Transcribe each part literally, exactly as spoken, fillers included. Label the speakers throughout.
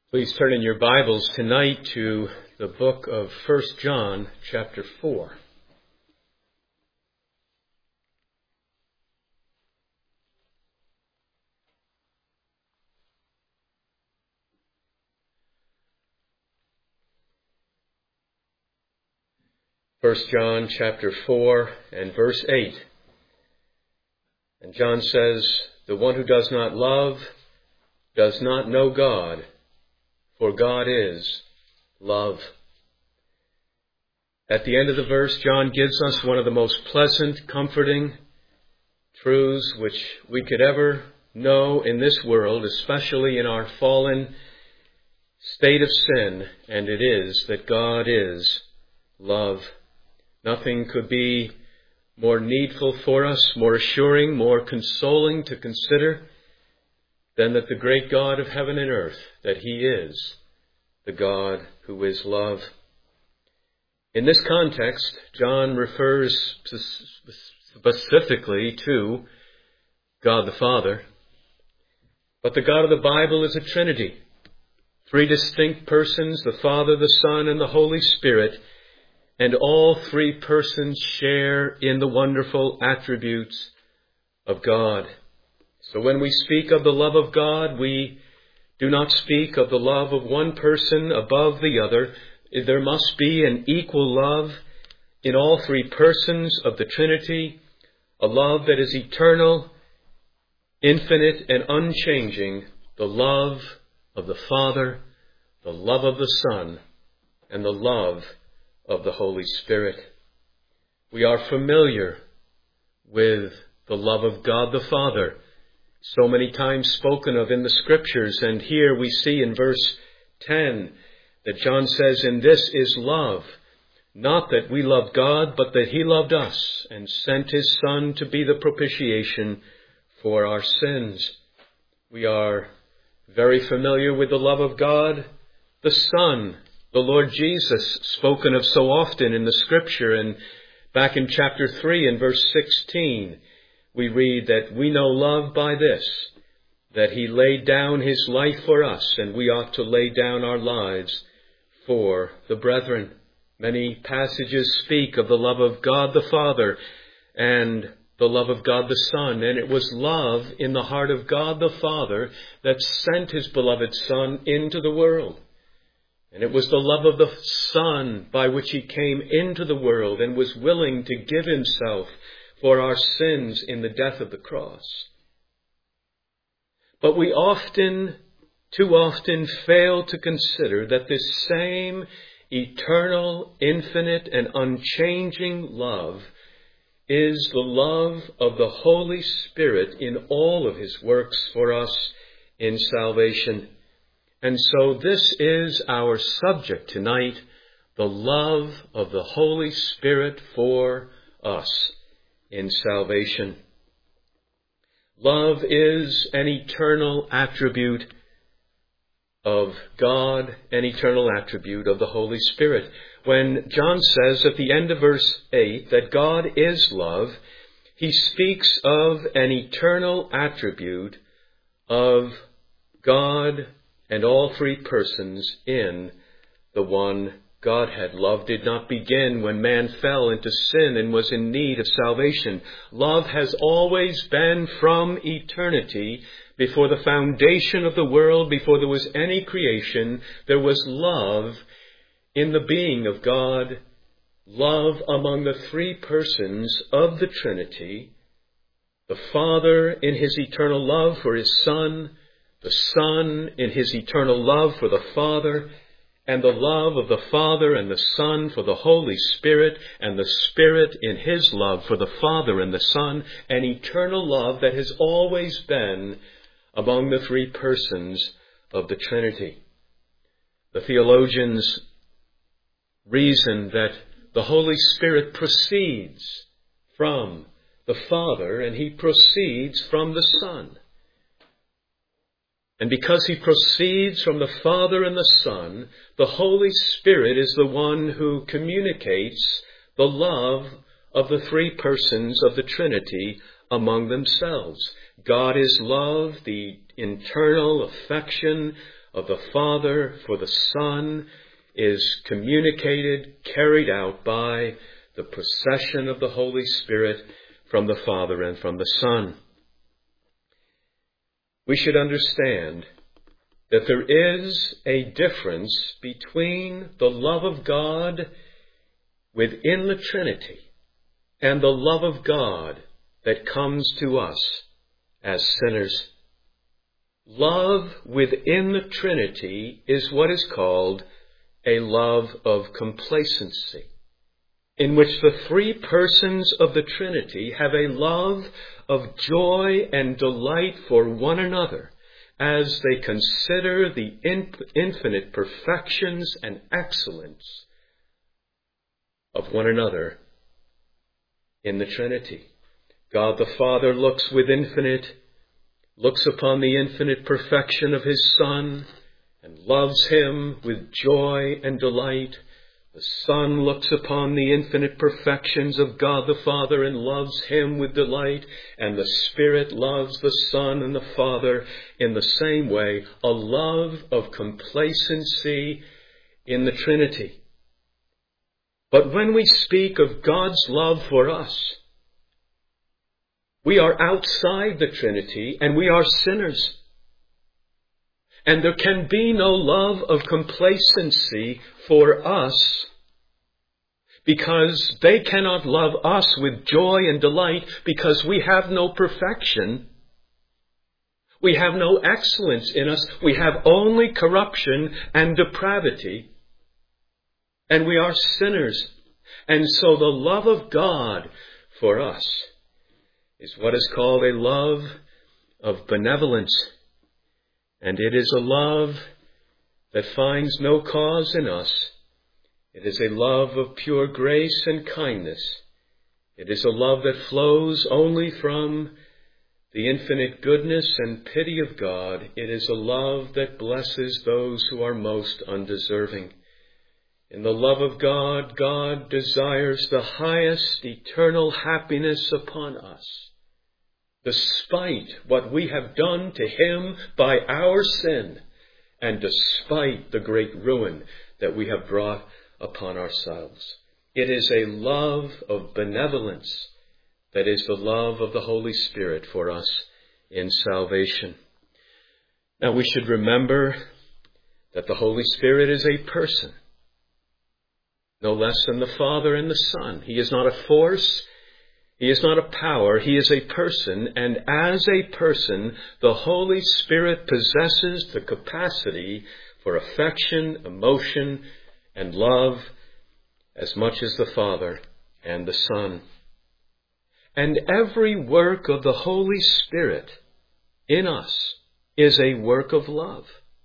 Speaker 1: Please turn in your Bibles tonight to the book of First John, chapter four. First John, chapter four, and verse eight. And John says, "The one who does not love does not know God, for God is love." At the end of the verse, John gives us one of the most pleasant, comforting truths which we could ever know in this world, especially in our fallen state of sin, and it is that God is love. Nothing could be more needful for us, more assuring, more consoling to consider than that the great God of heaven and earth, that He is the God who is love. In this context, John refers to specifically to God the Father. But the God of the Bible is a Trinity. Three distinct persons, the Father, the Son, and the Holy Spirit, and all three persons share in the wonderful attributes of God. So when we speak of the love of God, we do not speak of the love of one person above the other. There must be an equal love in all three persons of the Trinity, a love that is eternal, infinite, and unchanging, the love of the Father, the love of the Son, and the love of the Holy Spirit. We are familiar with the love of God the Father, so many times spoken of in the Scriptures, and here we see in verse ten that John says, "In this is love, not that we loved God, but that He loved us and sent His Son to be the propitiation for our sins." We are very familiar with the love of God the Son, the Lord Jesus, spoken of so often in the Scripture. And back in chapter three and verse sixteen, we read that we know love by this, that He laid down His life for us, and we ought to lay down our lives for the brethren. Many passages speak of the love of God the Father and the love of God the Son, and it was love in the heart of God the Father that sent His beloved Son into the world. And it was the love of the Son by which He came into the world and was willing to give Himself for our sins in the death of the cross. But we often, too often, fail to consider that this same eternal, infinite, and unchanging love is the love of the Holy Spirit in all of His works for us in salvation. And so this is our subject tonight, the love of the Holy Spirit for us in salvation. Love is an eternal attribute of God, an eternal attribute of the Holy Spirit. When John says at the end of verse eight that God is love, he speaks of an eternal attribute of God and all three persons in the one Godhead. Love did not begin when man fell into sin and was in need of salvation. Love has always been from eternity. Before the foundation of the world, before there was any creation, there was love in the being of God, love among the three persons of the Trinity, the Father in His eternal love for His Son, the Son in His eternal love for the Father, and the love of the Father and the Son for the Holy Spirit, and the Spirit in His love for the Father and the Son, an eternal love that has always been among the three persons of the Trinity. The theologians reason that the Holy Spirit proceeds from the Father and He proceeds from the Son. And because He proceeds from the Father and the Son, the Holy Spirit is the one who communicates the love of the three persons of the Trinity among themselves. God is love, the internal affection of the Father for the Son is communicated, carried out by the procession of the Holy Spirit from the Father and from the Son. We should understand that there is a difference between the love of God within the Trinity and the love of God that comes to us as sinners. Love within the Trinity is what is called a love of complacency, in which the three persons of the Trinity have a love of joy and delight for one another as they consider the infinite perfections and excellence of one another in the Trinity. God the Father looks with infinite, looks upon the infinite perfection of His Son and loves Him with joy and delight. The Son looks upon the infinite perfections of God the Father and loves Him with delight. And the Spirit loves the Son and the Father in the same way, a love of complacency in the Trinity. But when we speak of God's love for us, we are outside the Trinity and we are sinners. And there can be no love of complacency for us because they cannot love us with joy and delight because we have no perfection. We have no excellence in us. We have only corruption and depravity. And we are sinners. And so the love of God for us is what is called a love of benevolence. And it is a love that finds no cause in us. It is a love of pure grace and kindness. It is a love that flows only from the infinite goodness and pity of God. It is a love that blesses those who are most undeserving. In the love of God, God desires the highest eternal happiness upon us, despite what we have done to Him by our sin, and despite the great ruin that we have brought upon ourselves. It is a love of benevolence that is the love of the Holy Spirit for us in salvation. Now we should remember that the Holy Spirit is a person, no less than the Father and the Son. He is not a force. He is not a power. He is a person. And as a person, the Holy Spirit possesses the capacity for affection, emotion, and love as much as the Father and the Son. And every work of the Holy Spirit in us is a work of love.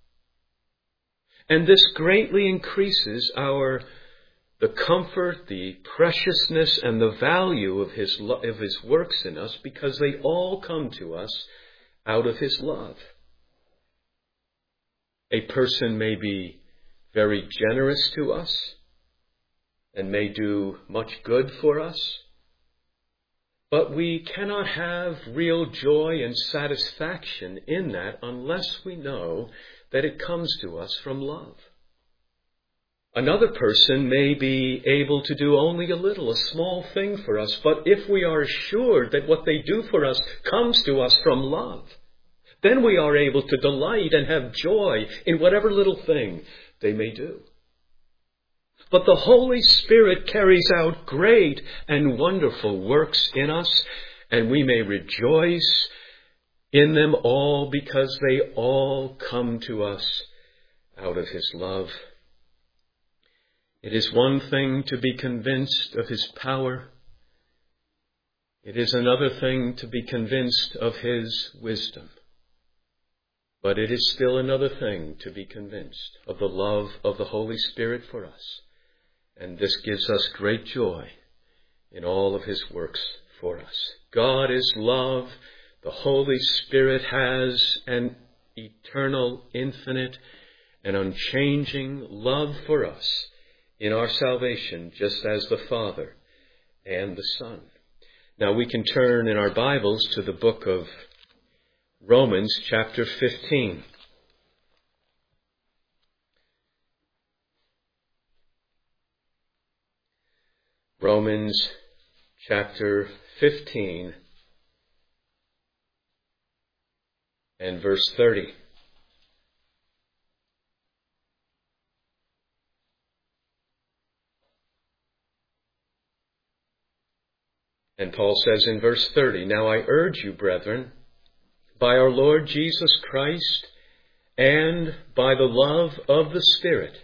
Speaker 1: And this greatly increases our the comfort, the preciousness, and the value of his, lo- of his works in us, because they all come to us out of His love. A person may be very generous to us and may do much good for us, but we cannot have real joy and satisfaction in that unless we know that it comes to us from love. Another person may be able to do only a little, a small thing for us, but if we are assured that what they do for us comes to us from love, then we are able to delight and have joy in whatever little thing they may do. But the Holy Spirit carries out great and wonderful works in us, and we may rejoice in them all because they all come to us out of His love. It is one thing to be convinced of His power. It is another thing to be convinced of His wisdom. But it is still another thing to be convinced of the love of the Holy Spirit for us. And this gives us great joy in all of His works for us. God is love. The Holy Spirit has an eternal, infinite, and unchanging love for us in our salvation, just as the Father and the Son. Now we can turn in our Bibles to the book of Romans chapter fifteen. Romans chapter fifteen and verse thirty. And Paul says in verse thirty, "Now I urge you, brethren, by our Lord Jesus Christ and by the love of the Spirit,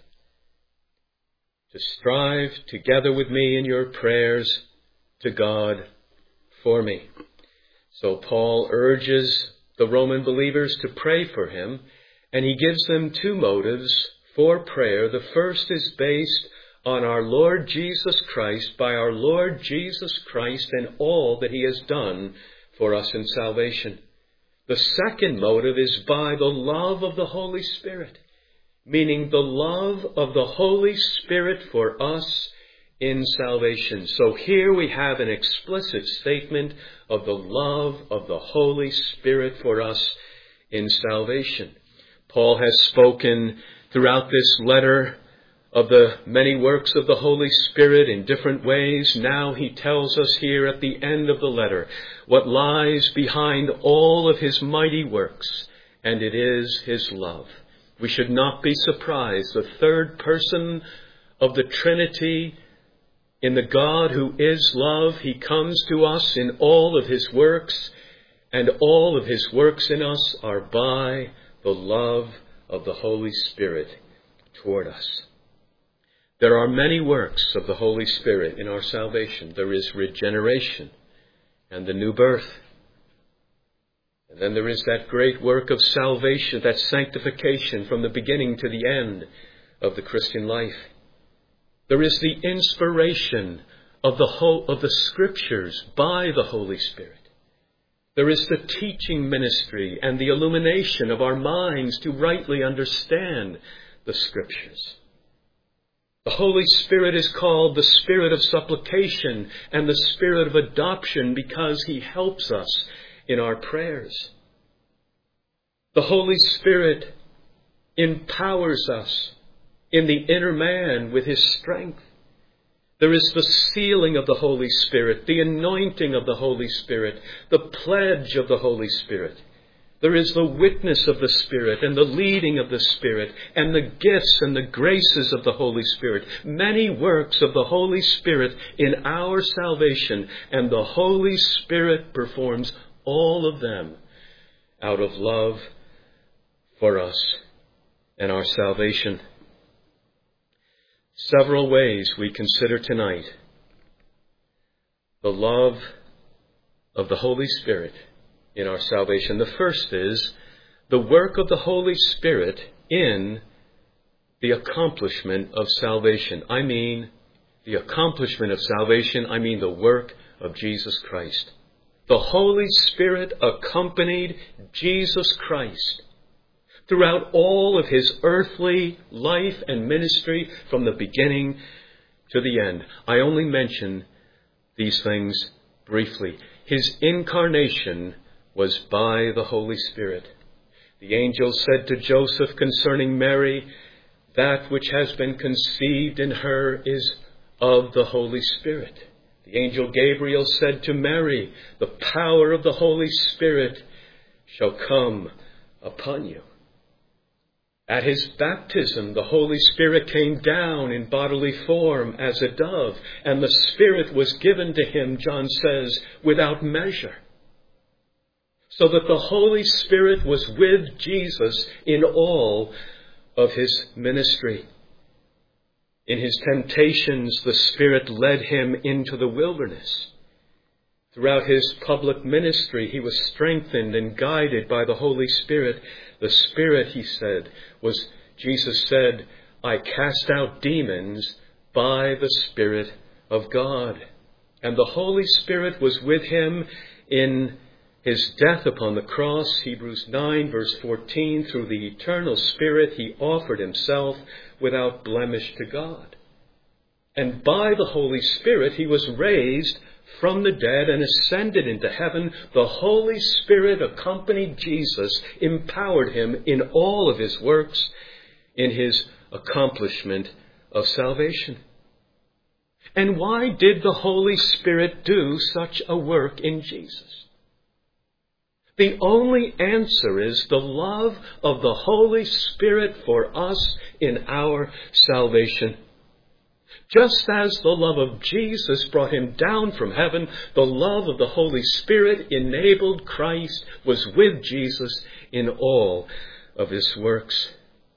Speaker 1: to strive together with me in your prayers to God for me." So Paul urges the Roman believers to pray for him, and he gives them two motives for prayer. The first is based on our Lord Jesus Christ, by our Lord Jesus Christ and all that he has done for us in salvation. The second motive is by the love of the Holy Spirit, meaning the love of the Holy Spirit for us in salvation. So here we have an explicit statement of the love of the Holy Spirit for us in salvation. Paul has spoken throughout this letter of the many works of the Holy Spirit in different ways. Now he tells us here at the end of the letter what lies behind all of his mighty works, and it is his love. We should not be surprised. The third person of the Trinity, in the God who is love, he comes to us in all of his works, and all of his works in us are by the love of the Holy Spirit toward us. There are many works of the Holy Spirit in our salvation. There is regeneration and the new birth. And then there is that great work of salvation, that sanctification from the beginning to the end of the Christian life. There is the inspiration of the whole, of the Scriptures by the Holy Spirit. There is the teaching ministry and the illumination of our minds to rightly understand the Scriptures. The Holy Spirit is called the Spirit of supplication and the Spirit of adoption because he helps us in our prayers. The Holy Spirit empowers us in the inner man with his strength. There is the sealing of the Holy Spirit, the anointing of the Holy Spirit, the pledge of the Holy Spirit. There is the witness of the Spirit and the leading of the Spirit and the gifts and the graces of the Holy Spirit. Many works of the Holy Spirit in our salvation, and the Holy Spirit performs all of them out of love for us and our salvation. Several ways we consider tonight the love of the Holy Spirit in our salvation. The first is the work of the Holy Spirit in the accomplishment of salvation. I mean, the accomplishment of salvation, I mean the work of Jesus Christ. The Holy Spirit accompanied Jesus Christ throughout all of his earthly life and ministry from the beginning to the end. I only mention these things briefly. His incarnation was by the Holy Spirit. The angel said to Joseph concerning Mary, "That which has been conceived in her is of the Holy Spirit." The angel Gabriel said to Mary, "The power of the Holy Spirit shall come upon you." At his baptism, the Holy Spirit came down in bodily form as a dove, and the Spirit was given to him, John says, without measure. So that the Holy Spirit was with Jesus in all of his ministry. In his temptations, the Spirit led him into the wilderness. Throughout his public ministry, he was strengthened and guided by the Holy Spirit. The Spirit, he said, was, Jesus said, "I cast out demons by the Spirit of God." And the Holy Spirit was with him in his death upon the cross. Hebrews nine, verse fourteen, through the eternal Spirit, he offered himself without blemish to God. And by the Holy Spirit, he was raised from the dead and ascended into heaven. The Holy Spirit accompanied Jesus, empowered him in all of his works, in his accomplishment of salvation. And why did the Holy Spirit do such a work in Jesus? The only answer is the love of the Holy Spirit for us in our salvation. Just as the love of Jesus brought him down from heaven, the love of the Holy Spirit enabled Christ, was with Jesus in all of his works.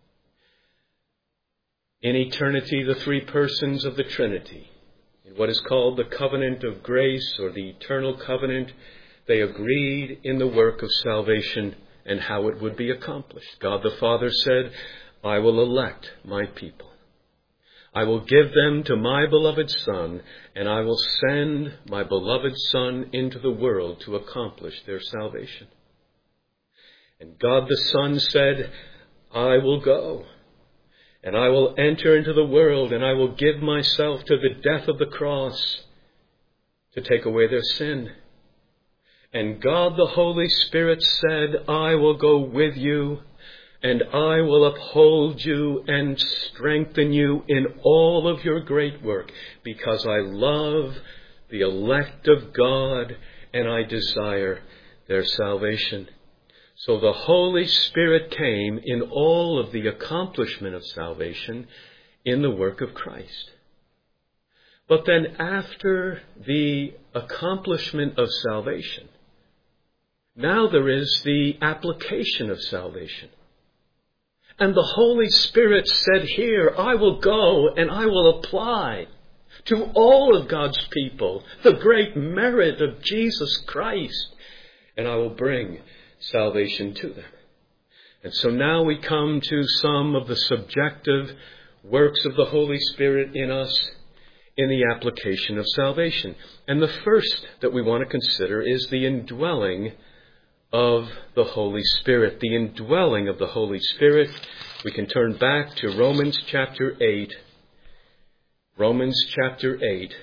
Speaker 1: In eternity, the three persons of the Trinity, in what is called the covenant of grace or the eternal covenant, they agreed in the work of salvation and how it would be accomplished. God the Father said, I will elect my people. I will give them to my beloved Son, and I will send my beloved Son into the world to accomplish their salvation. And God the Son said, I will go, and I will enter into the world, and I will give myself to the death of the cross to take away their sin. And God the Holy Spirit said, I will go with you, and I will uphold you and strengthen you in all of your great work, because I love the elect of God, and I desire their salvation. So the Holy Spirit came in all of the accomplishment of salvation in the work of Christ. But then after the accomplishment of salvation, now there is the application of salvation. And the Holy Spirit said here, I will go and I will apply to all of God's people the great merit of Jesus Christ, and I will bring salvation to them. And so now we come to some of the subjective works of the Holy Spirit in us in the application of salvation. And the first that we want to consider is the indwelling of the Holy Spirit. The indwelling of the Holy Spirit. We can turn back to Romans chapter eight. Romans chapter eight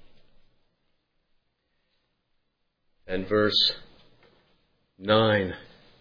Speaker 1: and verse nine.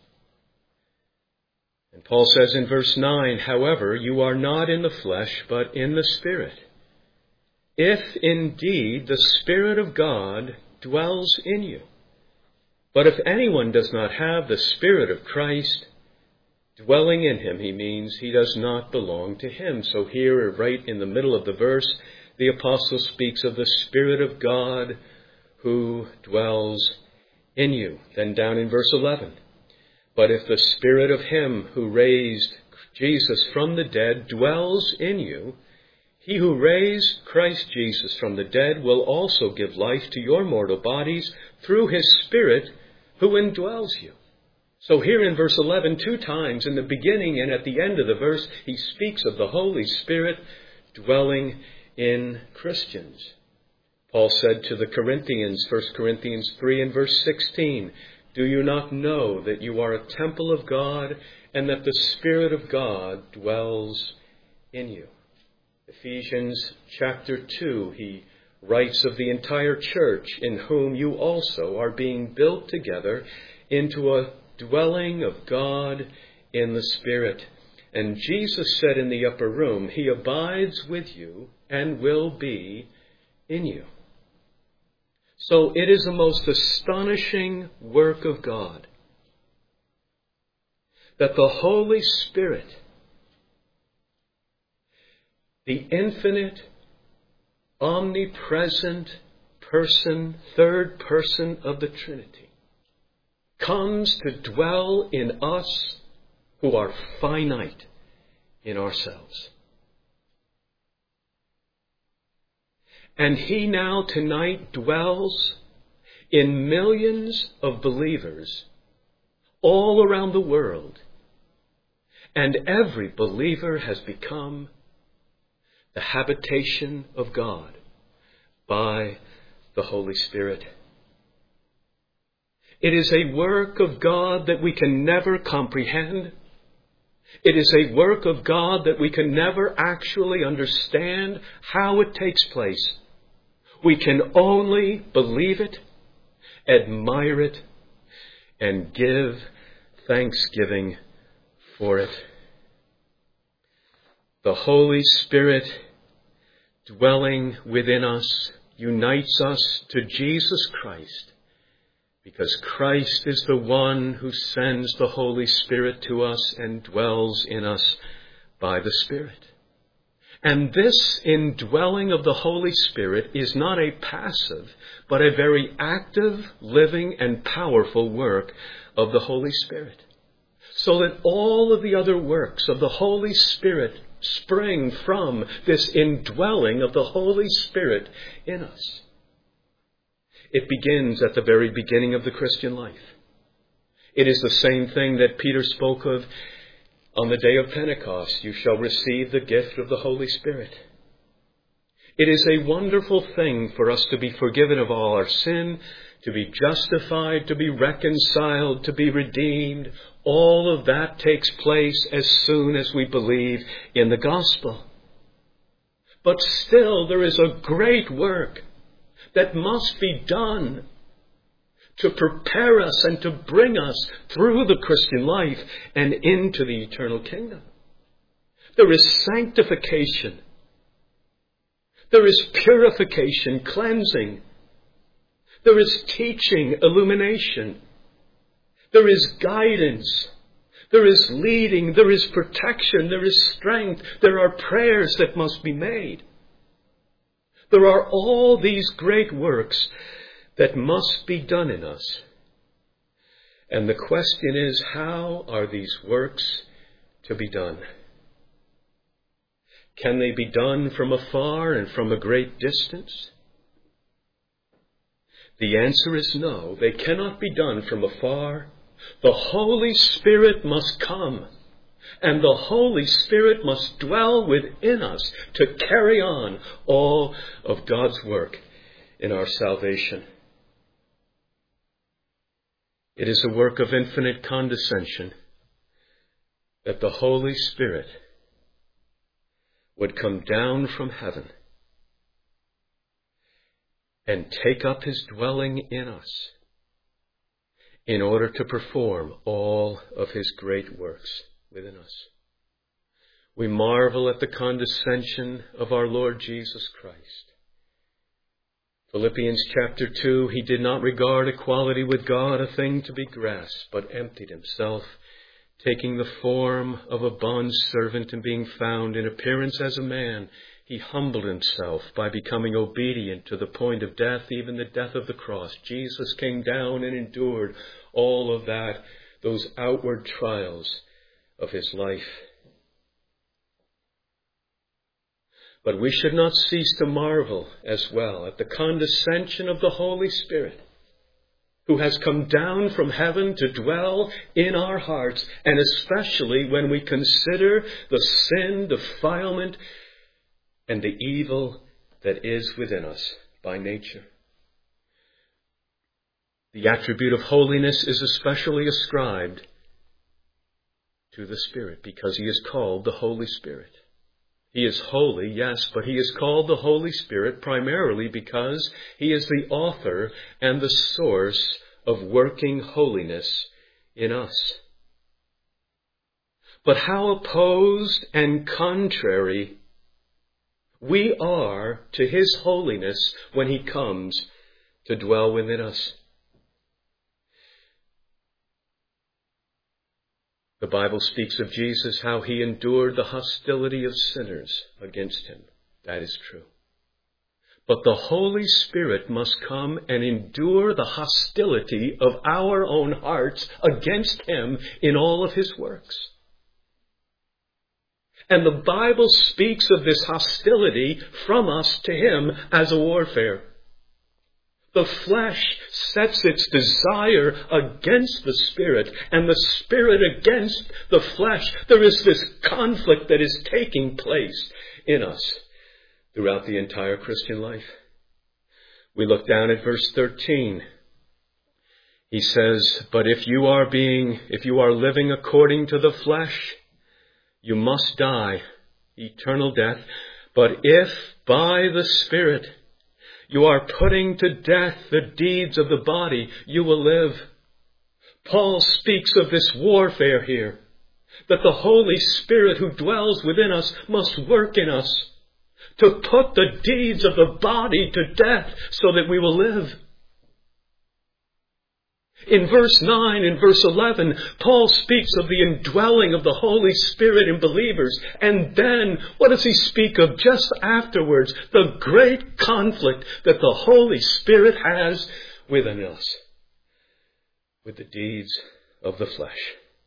Speaker 1: And Paul says in verse nine, however, you are not in the flesh, but in the Spirit, if indeed the Spirit of God dwells in you. But if anyone does not have the Spirit of Christ dwelling in him, he means he does not belong to him. So here, right in the middle of the verse, the apostle speaks of the Spirit of God who dwells in you. Then down in verse eleven, but if the Spirit of him who raised Jesus from the dead dwells in you, he who raised Christ Jesus from the dead will also give life to your mortal bodies through his Spirit who indwells you. So here in verse eleven, two times in the beginning and at the end of the verse, he speaks of the Holy Spirit dwelling in Christians. Paul said to the Corinthians, First Corinthians three and verse sixteen, do you not know that you are a temple of God and that the Spirit of God dwells in you? Ephesians chapter two, he writes of the entire church, in whom you also are being built together into a dwelling of God in the Spirit. And Jesus said in the upper room, he abides with you and will be in you. So it is a most astonishing work of God that the Holy Spirit, the infinite, omnipresent person, third person of the Trinity, comes to dwell in us who are finite in ourselves. And he now tonight dwells in millions of believers all around the world. And every believer has become the habitation of God by the Holy Spirit. It is a work of God that we can never comprehend. It is a work of God that we can never actually understand how it takes place. We can only believe it, admire it, and give thanksgiving for it. The Holy Spirit dwelling within us unites us to Jesus Christ, because Christ is the one who sends the Holy Spirit to us and dwells in us by the Spirit. And this indwelling of the Holy Spirit is not a passive, but a very active, living, and powerful work of the Holy Spirit. So that all of the other works of the Holy Spirit spring from this indwelling of the Holy Spirit in us. It begins at the very beginning of the Christian life. It is the same thing that Peter spoke of on the day of Pentecost. You shall receive the gift of the Holy Spirit. It is a wonderful thing for us to be forgiven of all our sin, to be justified, to be reconciled, to be redeemed. All of that takes place as soon as we believe in the gospel. But still, there is a great work that must be done to prepare us and to bring us through the Christian life and into the eternal kingdom. There is sanctification. There is purification, cleansing. There is teaching, illumination. There is guidance. There is leading. There is protection. There is strength. There are prayers that must be made. There are all these great works that must be done in us. And the question is, how are these works to be done? Can they be done from afar and from a great distance? The answer is no. They cannot be done from afar. The Holy Spirit must come, and the Holy Spirit must dwell within us to carry on all of God's work in our salvation. It is a work of infinite condescension that the Holy Spirit would come down from heaven and take up his dwelling in us in order to perform all of his great works within us. We marvel at the condescension of our Lord Jesus Christ. Philippians chapter two, he did not regard equality with God a thing to be grasped, but emptied himself, taking the form of a bondservant and being found in appearance as a man. He humbled himself by becoming obedient to the point of death, even the death of the cross. Jesus came down and endured all of that, those outward trials of his life. But we should not cease to marvel as well at the condescension of the Holy Spirit, who has come down from heaven to dwell in our hearts, and especially when we consider the sin, defilement, and the evil that is within us by nature. The attribute of holiness is especially ascribed to the Spirit because he is called the Holy Spirit. He is holy, yes, but he is called the Holy Spirit primarily because he is the author and the source of working holiness in us. But how opposed and contrary we are to his holiness when he comes to dwell within us. The Bible speaks of Jesus, how he endured the hostility of sinners against him. That is true. But the Holy Spirit must come and endure the hostility of our own hearts against him in all of his works. And the Bible speaks of this hostility from us to him as a warfare. The flesh sets its desire against the Spirit, and the Spirit against the flesh. There is this conflict that is taking place in us throughout the entire Christian life. We look down at verse thirteen. He says, "But if you are being, if you are living according to the flesh, you must die, eternal death. But if by the Spirit you are putting to death the deeds of the body, you will live." Paul speaks of this warfare here, that the Holy Spirit who dwells within us must work in us. to put the deeds of the body to death so that we will live. In verse nine and verse eleven, Paul speaks of the indwelling of the Holy Spirit in believers. And then, what does he speak of just afterwards? The great conflict that the Holy Spirit has within us with the deeds of the flesh.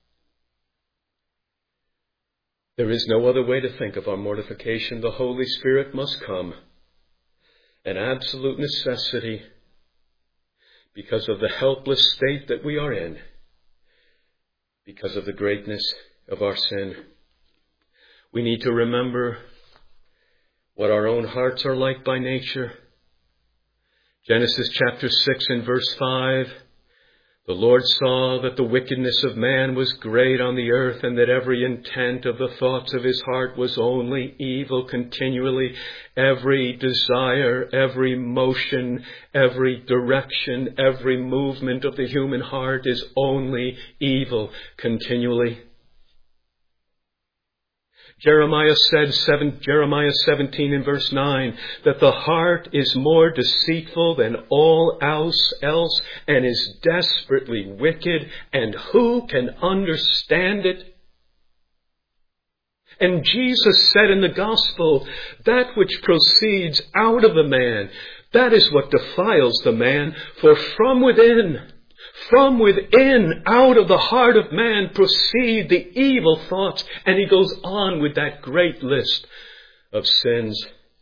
Speaker 1: There is no other way to think of our mortification. The Holy Spirit must come. An absolute necessity because of the helpless state that we are in, because of the greatness of our sin. We need to remember what our own hearts are like by nature. Genesis chapter six and verse five. The Lord saw that the wickedness of man was great on the earth, and that every intent of the thoughts of his heart was only evil continually. Every desire, every motion, every direction, every movement of the human heart is only evil continually. Jeremiah said, seven, Jeremiah seventeen and verse nine, that the heart is more deceitful than all else, else and is desperately wicked, and who can understand it? And Jesus said in the gospel, that which proceeds out of the man, that is what defiles the man, for from within, From within, out of the heart of man, proceed the evil thoughts. And he goes on with that great list of sins.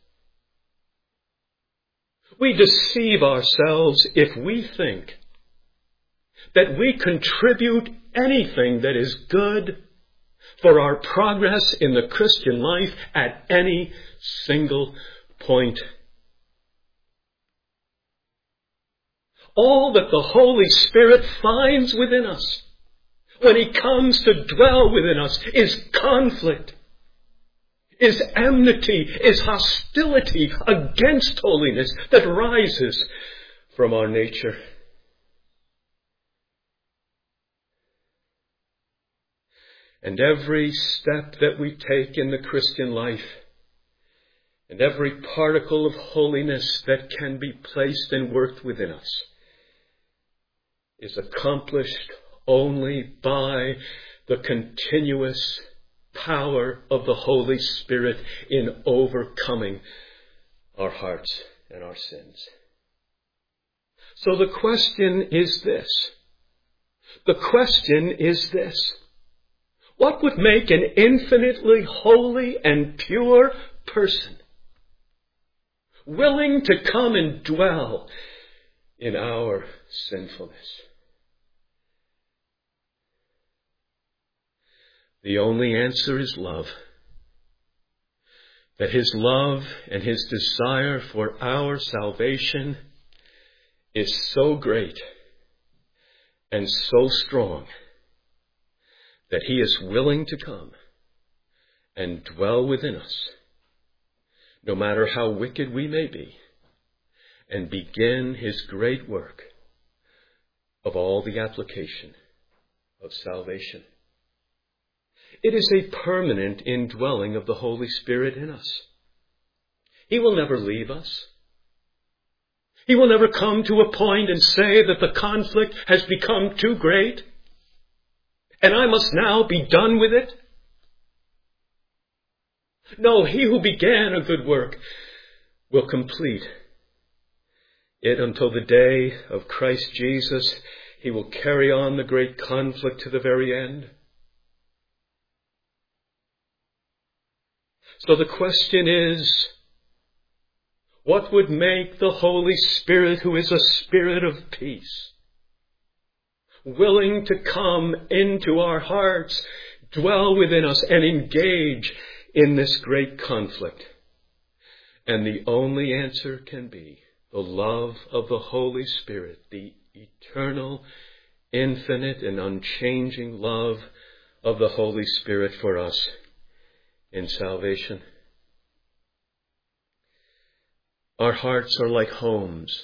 Speaker 1: We deceive ourselves if we think that we contribute anything that is good for our progress in the Christian life at any single point. All that the Holy Spirit finds within us when He comes to dwell within us is conflict, is enmity, is hostility against holiness that rises from our nature. And every step that we take in the Christian life, and every particle of holiness that can be placed and worked within us, is accomplished only by the continuous power of the Holy Spirit in overcoming our hearts and our sins. So the question is this. The question is this. What would make an infinitely holy and pure person willing to come and dwell in our sinfulness? The only answer is love. That His love and His desire for our salvation is so great and so strong that He is willing to come and dwell within us, no matter how wicked we may be, and begin His great work of all the application of salvation. It is a permanent indwelling of the Holy Spirit in us. He will never leave us. He will never come to a point and say that the conflict has become too great and I must now be done with it. No, He who began a good work will complete it until the day of Christ Jesus. He will carry on the great conflict to the very end. So the question is, what would make the Holy Spirit, who is a Spirit of peace, willing to come into our hearts, dwell within us, and engage in this great conflict? And the only answer can be the love of the Holy Spirit, the eternal, infinite, and unchanging love of the Holy Spirit for us in salvation. Our hearts are like homes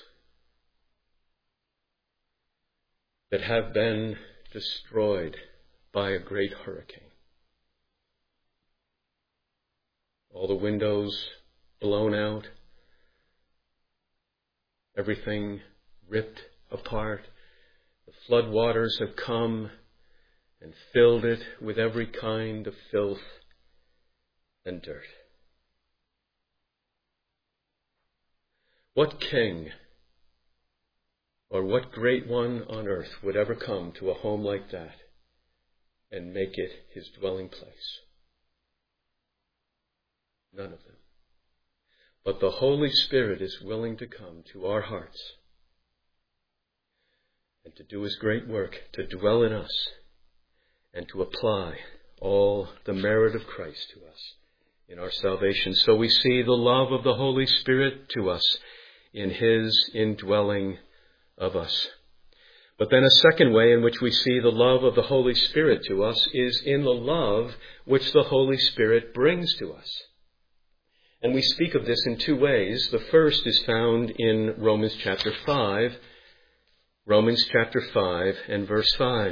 Speaker 1: that have been destroyed by a great hurricane. All the windows blown out, everything ripped apart. The flood waters have come and filled it with every kind of filth and dirt. What king or what great one on earth would ever come to a home like that and make it his dwelling place? None of them. But the Holy Spirit is willing to come to our hearts and to do his great work, to dwell in us and to apply all the merit of Christ to us in our salvation. So we see the love of the Holy Spirit to us in his indwelling of us. But then a second way in which we see the love of the Holy Spirit to us is in the love which the Holy Spirit brings to us. And we speak of this in two ways. The first is found in Romans chapter five. Romans chapter five and verse five.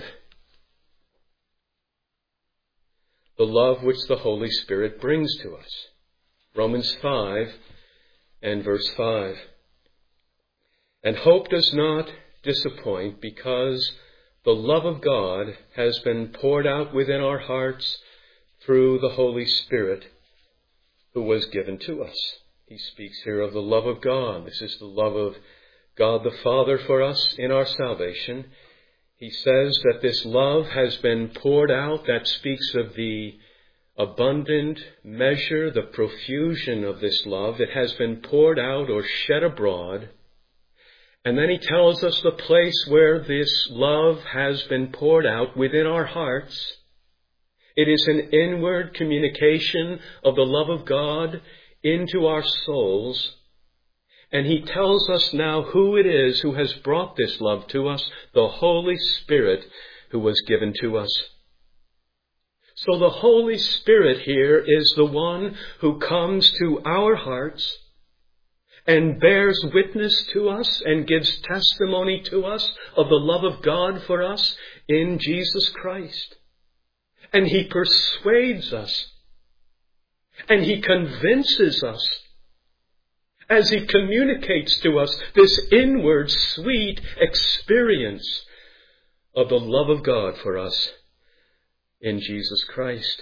Speaker 1: The love which the Holy Spirit brings to us. Romans five and verse five. And hope does not disappoint, because the love of God has been poured out within our hearts through the Holy Spirit who was given to us. He speaks here of the love of God. This is the love of God the Father for us in our salvation. He says that this love has been poured out. That speaks of the abundant measure, the profusion of this love. It has been poured out or shed abroad. And then he tells us the place where this love has been poured out within our hearts. It is an inward communication of the love of God into our souls. And he tells us now who it is who has brought this love to us, the Holy Spirit who was given to us. So the Holy Spirit here is the one who comes to our hearts and bears witness to us and gives testimony to us of the love of God for us in Jesus Christ. And he persuades us and he convinces us as he communicates to us this inward sweet experience of the love of God for us in Jesus Christ.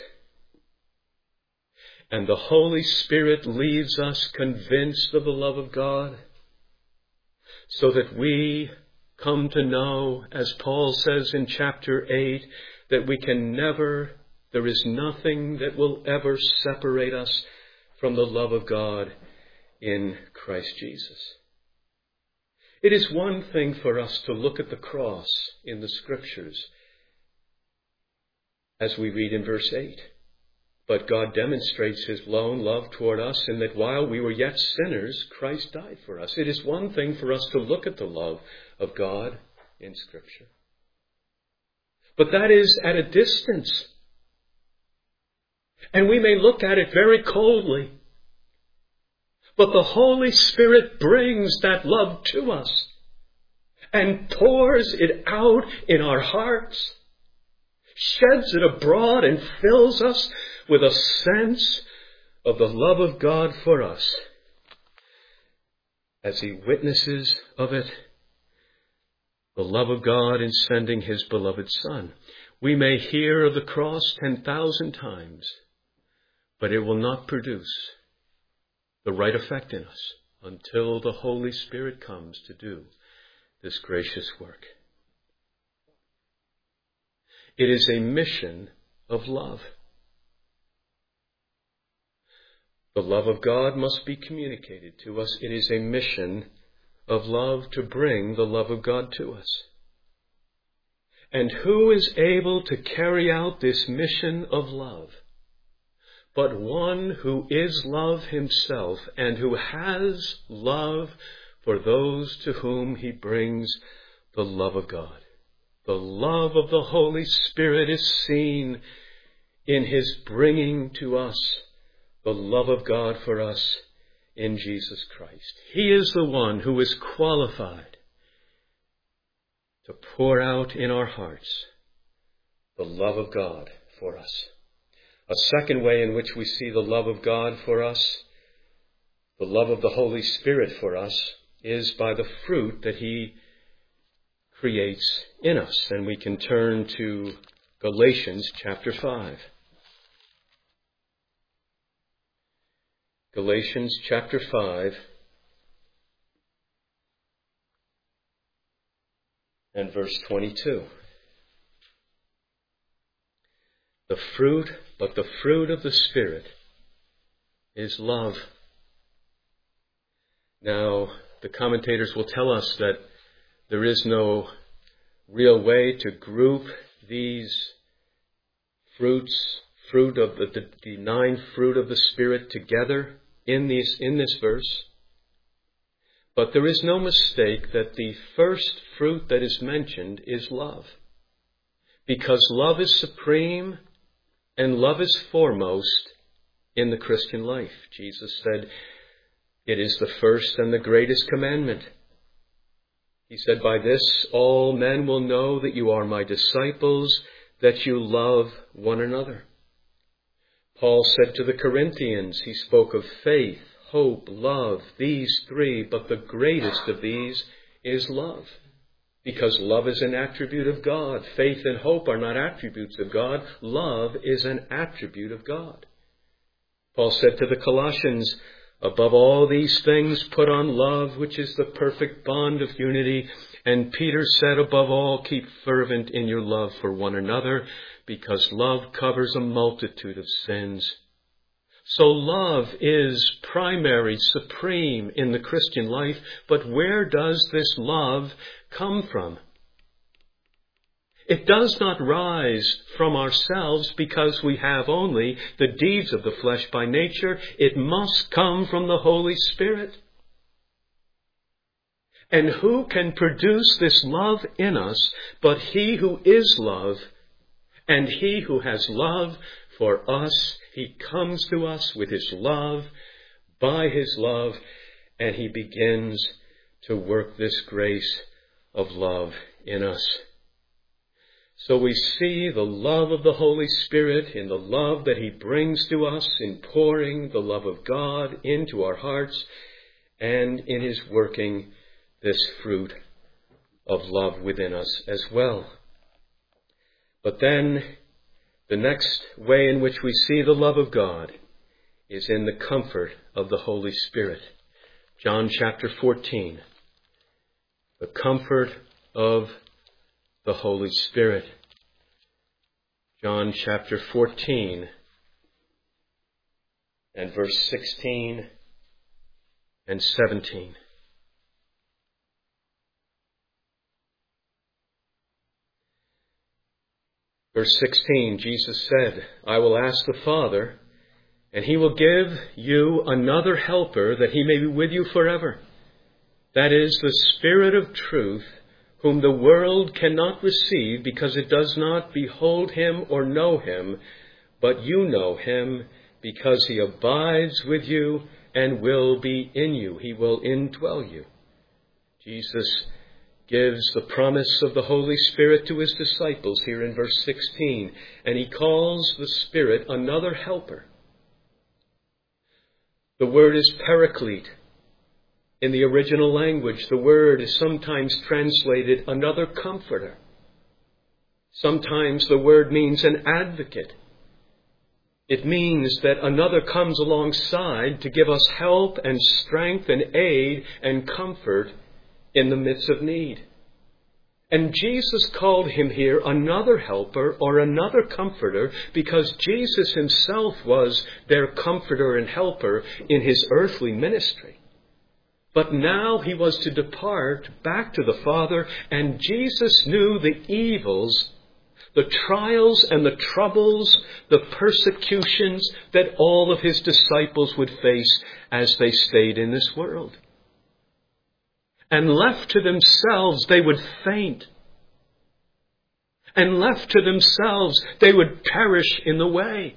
Speaker 1: And the Holy Spirit leaves us convinced of the love of God, so that we come to know, as Paul says in chapter eight, that we can never, there is nothing that will ever separate us from the love of God in Christ Jesus. It is one thing for us to look at the cross in the Scriptures, as we read in verse eight. But God demonstrates his lone love toward us in that while we were yet sinners, Christ died for us. It is one thing for us to look at the love of God in Scripture. But that is at a distance. And we may look at it very coldly. But the Holy Spirit brings that love to us and pours it out in our hearts, sheds it abroad and fills us with a sense of the love of God for us as he witnesses of it, the love of God in sending his beloved Son. We may hear of the cross ten thousand times, but it will not produce the right effect in us until the Holy Spirit comes to do this gracious work. It is a mission of love. The love of God must be communicated to us. It is a mission of love to bring the love of God to us. And who is able to carry out this mission of love but one who is love himself and who has love for those to whom he brings the love of God? The love of the Holy Spirit is seen in his bringing to us the love of God for us in Jesus Christ. He is the one who is qualified to pour out in our hearts the love of God for us. A second way in which we see the love of God for us the love of the Holy Spirit for us is by the fruit that He creates in us. And we can turn to Galatians chapter five. Galatians chapter five and verse twenty-two. The fruit, but the fruit of the Spirit is love. Now, the commentators will tell us that there is no real way to group these fruits, fruit of the, the, the nine fruit of the Spirit together in these in this verse. But there is no mistake that the first fruit that is mentioned is love. Because love is supreme and love is foremost in the Christian life. Jesus said, it is the first and the greatest commandment. He said, by this all men will know that you are my disciples, that you love one another. Paul said to the Corinthians, he spoke of faith, hope, love, these three, but the greatest of these is love. Because love is an attribute of God. Faith and hope are not attributes of God. Love is an attribute of God. Paul said to the Colossians, above all these things put on love, which is the perfect bond of unity. And Peter said, above all, keep fervent in your love for one another, because love covers a multitude of sins. So love is primary, supreme in the Christian life. But where does this love come from? It does not rise from ourselves because we have only the deeds of the flesh by nature. It must come from the Holy Spirit. And who can produce this love in us but He who is love? And He who has love for us, He comes to us with His love, by His love, and He begins to work this grace of love in us. So we see the love of the Holy Spirit in the love that He brings to us in pouring the love of God into our hearts, and in His working this fruit of love within us as well. But then the next way in which we see the love of God is in the comfort of the Holy Spirit. John chapter fourteen. The comfort of the Holy Spirit. John chapter fourteen and verse sixteen and seventeen. Verse sixteen, Jesus said, I will ask the Father, and He will give you another helper, that He may be with you forever. That is the Spirit of truth, whom the world cannot receive because it does not behold Him or know Him, but you know Him because He abides with you and will be in you. He will indwell you. Jesus gives the promise of the Holy Spirit to His disciples here in verse sixteen, and He calls the Spirit another helper. The word is paraclete. In the original language, the word is sometimes translated another comforter. Sometimes the word means an advocate. It means that another comes alongside to give us help and strength and aid and comfort in the midst of need. And Jesus called Him here another helper or another comforter because Jesus Himself was their comforter and helper in His earthly ministry. But now He was to depart back to the Father, and Jesus knew the evils, the trials and the troubles, the persecutions that all of His disciples would face as they stayed in this world. And left to themselves, they would faint. And left to themselves, they would perish in the way.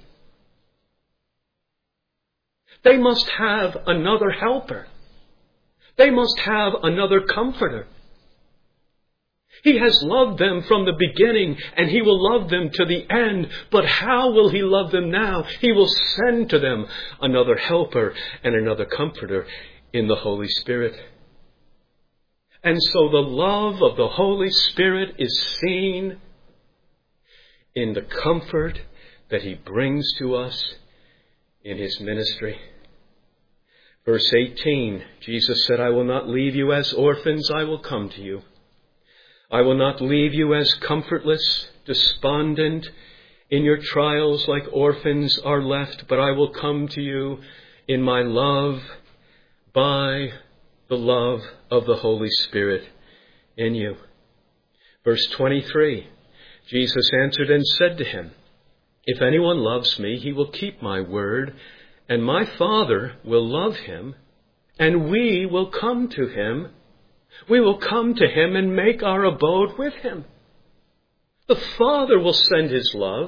Speaker 1: They must have another helper. They must have another comforter. He has loved them from the beginning, and He will love them to the end. But how will He love them now? He will send to them another helper and another comforter in the Holy Spirit. And so the love of the Holy Spirit is seen in the comfort that He brings to us in His ministry. Verse eighteen, Jesus said, I will not leave you as orphans, I will come to you. I will not leave you as comfortless, despondent in your trials like orphans are left, but I will come to you in my love by the love of the Holy Spirit in you. Verse twenty-three, Jesus answered and said to him, if anyone loves me, he will keep my word, and my Father will love him, and we will come to him. We will come to him and make our abode with him. The Father will send his love.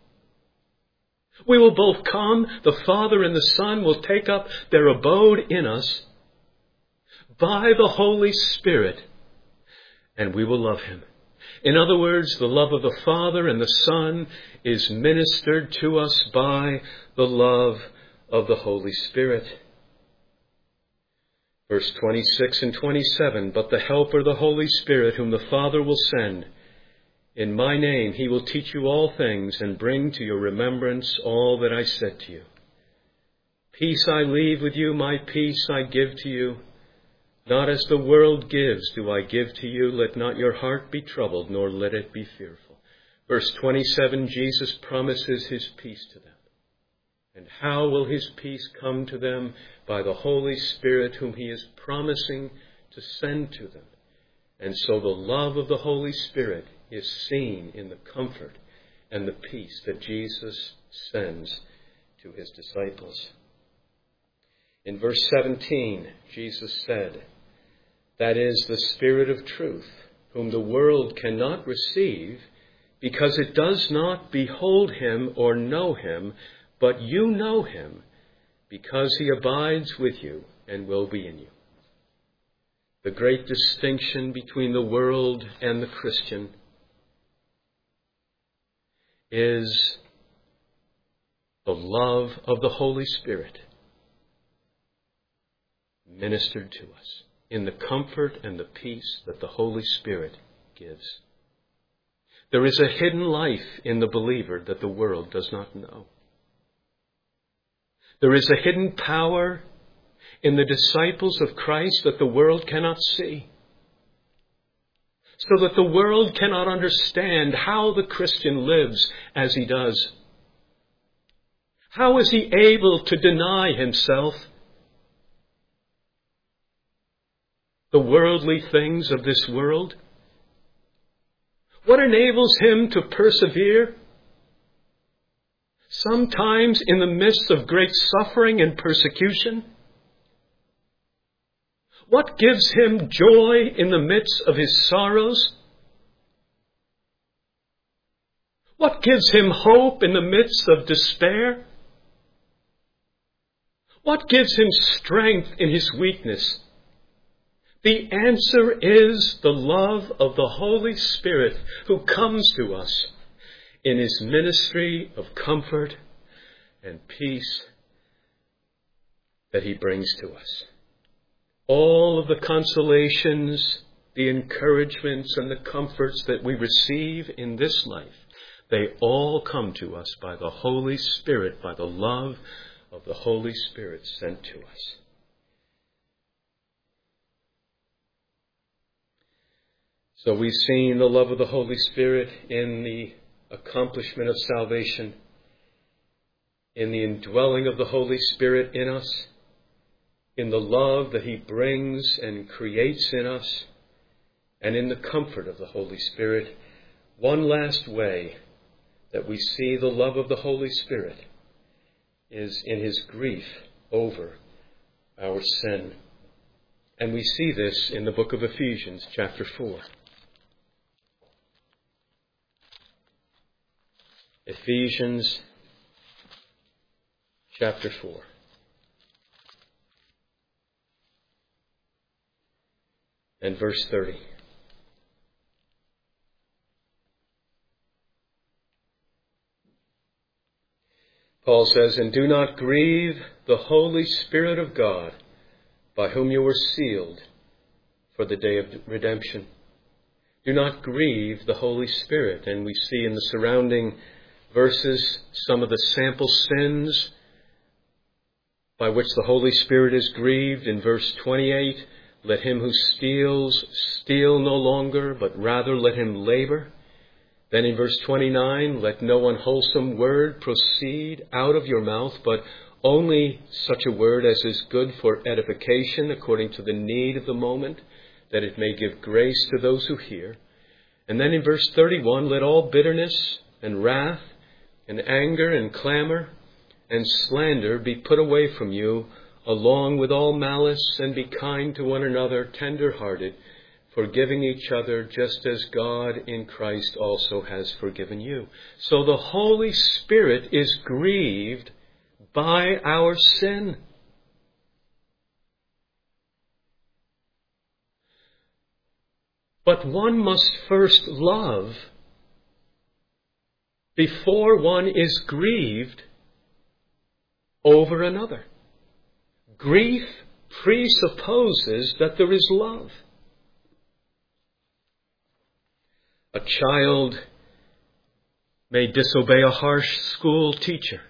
Speaker 1: We will both come. The Father and the Son will take up their abode in us by the Holy Spirit, and we will love him. In other words, the love of the Father and the Son is ministered to us by the love of the Holy Spirit. Verse twenty-six and twenty-seven, but the Helper, the Holy Spirit, whom the Father will send, in my name he will teach you all things and bring to your remembrance all that I said to you. Peace I leave with you, my peace I give to you. Not as the world gives do I give to you. Let not your heart be troubled, nor let it be fearful. Verse twenty-seven, Jesus promises his peace to them. And how will his peace come to them? By the Holy Spirit, whom he is promising to send to them. And so the love of the Holy Spirit is seen in the comfort and the peace that Jesus sends to his disciples. In verse seventeen, Jesus said, that is the Spirit of truth, whom the world cannot receive, because it does not behold him or know him, but you know him, because he abides with you and will be in you. The great distinction between the world and the Christian is the love of the Holy Spirit ministered to us in the comfort and the peace that the Holy Spirit gives. There is a hidden life in the believer that the world does not know. There is a hidden power in the disciples of Christ that the world cannot see. So that the world cannot understand how the Christian lives as he does. How is he able to deny himself the worldly things of this world? What enables him to persevere? Sometimes in the midst of great suffering and persecution? What gives him joy in the midst of his sorrows? What gives him hope in the midst of despair? What gives him strength in his weakness? The answer is the love of the Holy Spirit who comes to us in his ministry of comfort and peace that he brings to us. All of the consolations, the encouragements, and the comforts that we receive in this life, they all come to us by the Holy Spirit, by the love of the Holy Spirit sent to us. So we've seen the love of the Holy Spirit in the accomplishment of salvation, in the indwelling of the Holy Spirit in us, in the love that he brings and creates in us, and in the comfort of the Holy Spirit. One last way that we see the love of the Holy Spirit is in his grief over our sin. And we see this in the book of Ephesians, chapter four. Ephesians chapter four. And verse thirty. Paul says, "And do not grieve the Holy Spirit of God, by whom you were sealed for the day of redemption." Do not grieve the Holy Spirit. And we see in the surrounding verses some of the sample sins by which the Holy Spirit is grieved. In verse twenty-eight, "Let him who steals steal no longer, but rather let him labor." Then in verse twenty-nine, "Let no unwholesome word proceed out of your mouth, but only such a word as is good for edification according to the need of the moment, that it may give grace to those who hear." And then in verse thirty-one, "Let all bitterness and wrath and anger and clamor and slander be put away from you, along with all malice, and be kind to one another, tender-hearted, forgiving each other, just as God in Christ also has forgiven you." So the Holy Spirit is grieved by our sin. But one must first love before one is grieved over another. Grief presupposes that there is love. A child may disobey a harsh school teacher.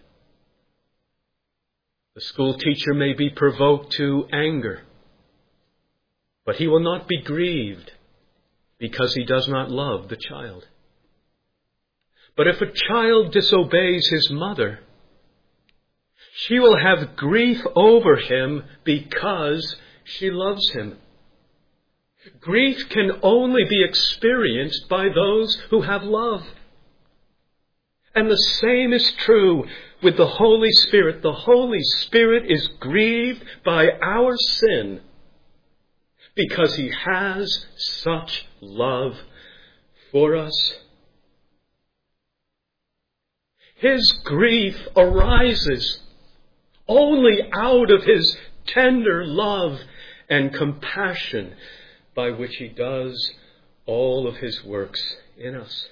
Speaker 1: The school teacher may be provoked to anger, but he will not be grieved because he does not love the child. But if a child disobeys his mother, she will have grief over him because she loves him. Grief can only be experienced by those who have love. And the same is true with the Holy Spirit. The Holy Spirit is grieved by our sin because he has such love for us. His grief arises only out of his tender love and compassion by which he does all of his works in us.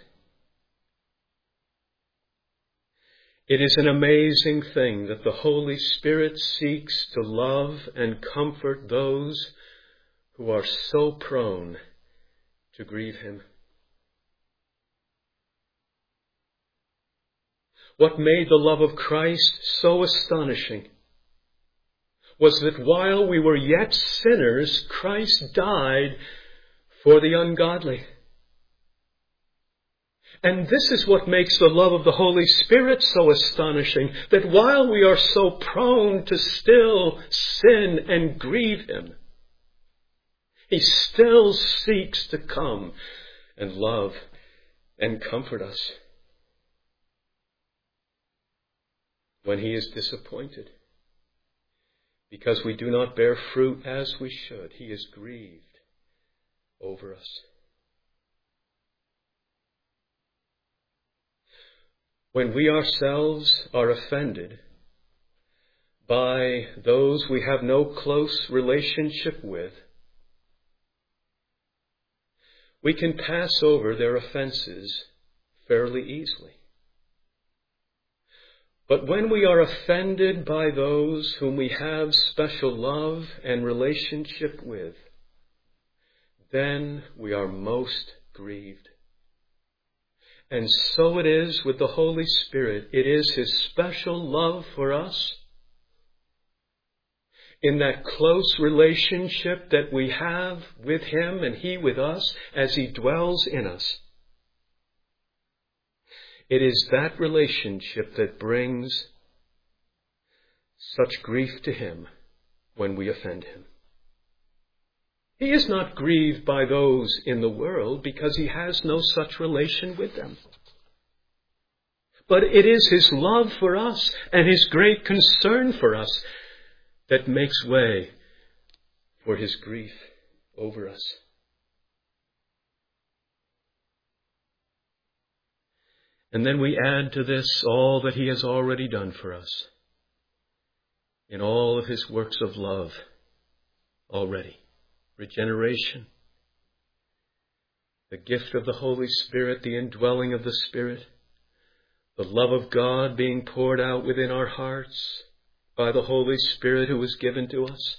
Speaker 1: It is an amazing thing that the Holy Spirit seeks to love and comfort those who are so prone to grieve him. What made the love of Christ so astonishing was that while we were yet sinners, Christ died for the ungodly. And this is what makes the love of the Holy Spirit so astonishing, that while we are so prone to still sin and grieve him, he still seeks to come and love and comfort us when he is disappointed because we do not bear fruit as we should. He is grieved over us. When we ourselves are offended by those we have no close relationship with, we can pass over their offenses fairly easily. But when we are offended by those whom we have special love and relationship with, then we are most grieved. And so it is with the Holy Spirit. It is his special love for us, in that close relationship that we have with him and he with us as he dwells in us. It is that relationship that brings such grief to him when we offend him. He is not grieved by those in the world because he has no such relation with them. But it is his love for us and his great concern for us that makes way for his grief over us. And then we add to this all that he has already done for us in all of his works of love already. Regeneration, the gift of the Holy Spirit, the indwelling of the Spirit, the love of God being poured out within our hearts by the Holy Spirit who was given to us,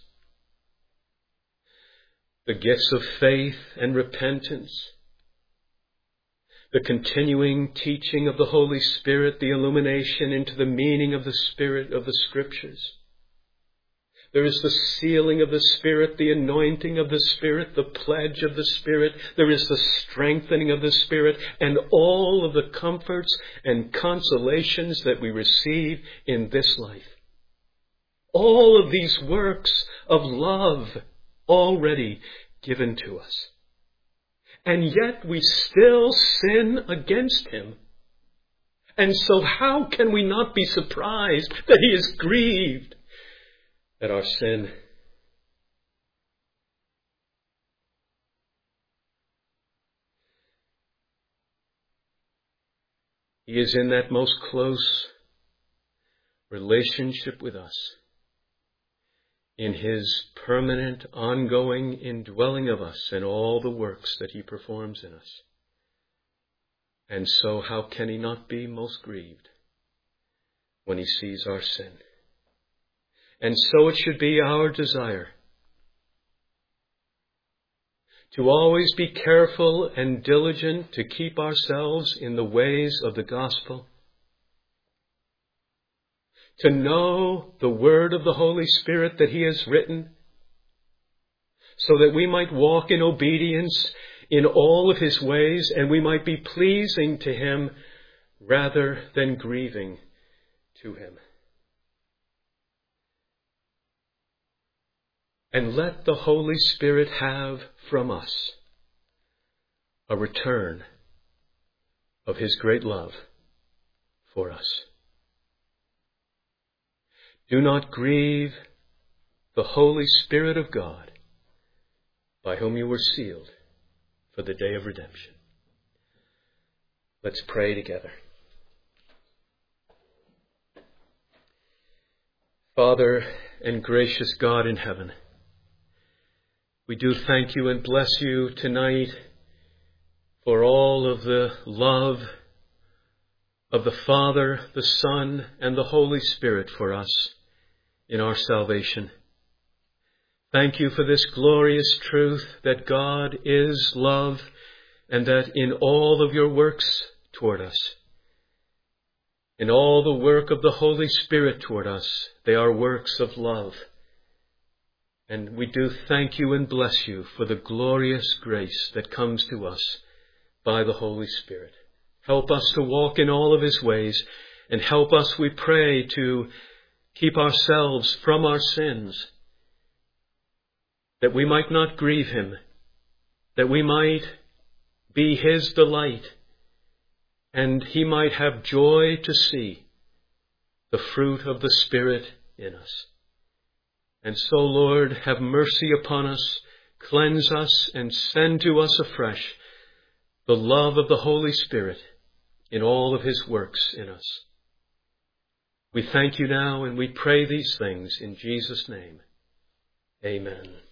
Speaker 1: the gifts of faith and repentance, the continuing teaching of the Holy Spirit, the illumination into the meaning of the Spirit of the Scriptures. There is the sealing of the Spirit, the anointing of the Spirit, the pledge of the Spirit. There is the strengthening of the Spirit, and all of the comforts and consolations that we receive in this life. All of these works of love already given to us. And yet we still sin against Him. And so how can we not be surprised that He is grieved at our sin? He is in that most close relationship with us, in His permanent, ongoing indwelling of us and all the works that He performs in us. And so how can He not be most grieved when He sees our sin? And so it should be our desire to always be careful and diligent to keep ourselves in the ways of the gospel, to know the word of the Holy Spirit that He has written, so that we might walk in obedience in all of His ways, and we might be pleasing to Him rather than grieving to Him. And let the Holy Spirit have from us a return of His great love for us. Do not grieve the Holy Spirit of God, by whom you were sealed for the day of redemption. Let's pray together. Father and gracious God in heaven, we do thank You and bless You tonight for all of the love of the Father, the Son, and the Holy Spirit for us in our salvation. Thank You for this glorious truth that God is love, and that in all of Your works toward us, in all the work of the Holy Spirit toward us, they are works of love. And we do thank You and bless You for the glorious grace that comes to us by the Holy Spirit. Help us to walk in all of His ways, and help us, we pray, to keep ourselves from our sins, that we might not grieve Him, that we might be His delight, and He might have joy to see the fruit of the Spirit in us. And so, Lord, have mercy upon us, cleanse us, and send to us afresh the love of the Holy Spirit in all of His works in us. We thank You now, and we pray these things in Jesus' name. Amen.